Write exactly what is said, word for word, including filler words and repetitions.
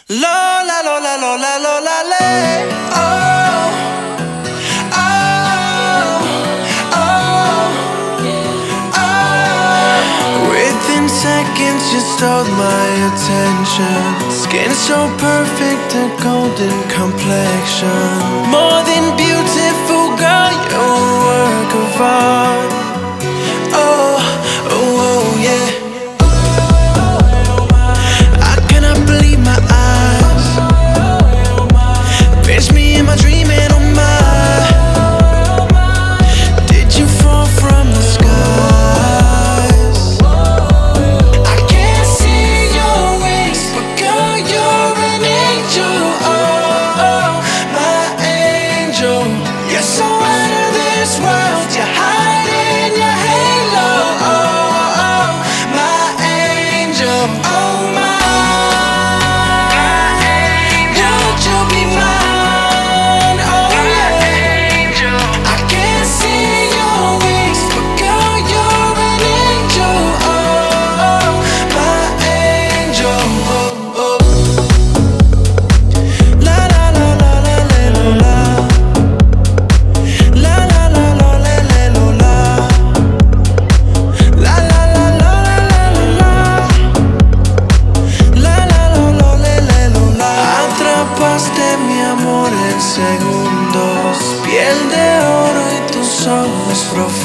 Lola, Lola, Lola, Lola, le. Oh, oh, oh, oh. Within seconds you stole my attention. Skin so perfect, a golden complexion. More than beautiful, girl, you're a work of art. Oh, oh, oh, yeah. Pinch me in my dream and oh my, did you fall from the skies? I can't see your wings, but girl, you're an angel. Oh, oh, my angel. You're so out of this world, you're hiding your halo. Oh, oh, my angel. Oh, my. Mi amor en segundos, piel de oro y tus ojos profundos.